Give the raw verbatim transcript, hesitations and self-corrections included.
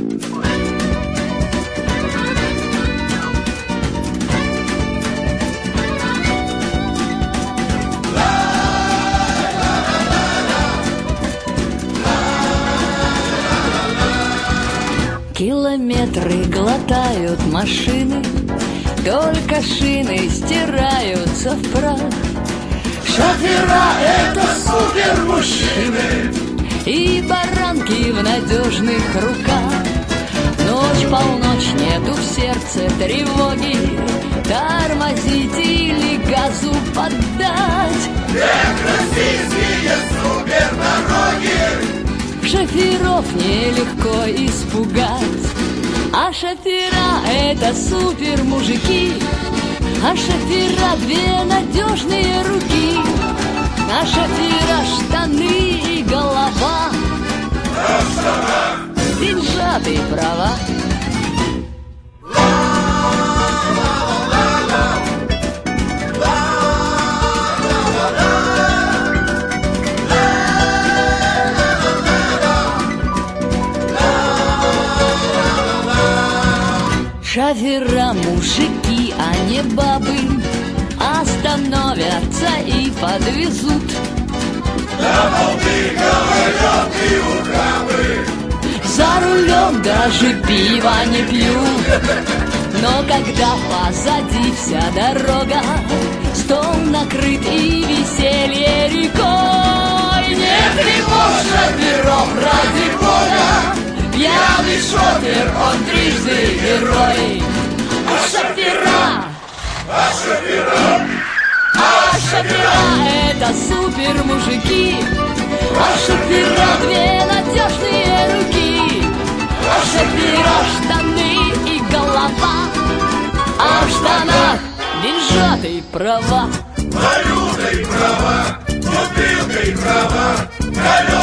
Километры глотают машины, только шины стираются в прах. Шофера — это супермужчины, и баранки в надежных руках. Ночь, полночь, нету в сердце тревоги, тормозить или газу поддать. Эх, российские супердороги! Шоферов нелегко испугать, а шофера — это супер мужики, а шофера — две надежные руки, а шофера — штаны и голова, деньжатые права. Шофера мужики, а не бабы, остановятся и подвезут. Да болты говорят и ухабы, За рулем даже пива не пьют. Но когда позади вся дорога, стол накрыт и веселье рекой, не тревожь шоферов ради бога, пьяный шофер, он трижды герой. а шофера, а шофера, А шофера — это супер мужики, а шофера — две надежные руки, а шофера — штаны и голова, а в штанах деньжатые права. валютой права, бутылкой права,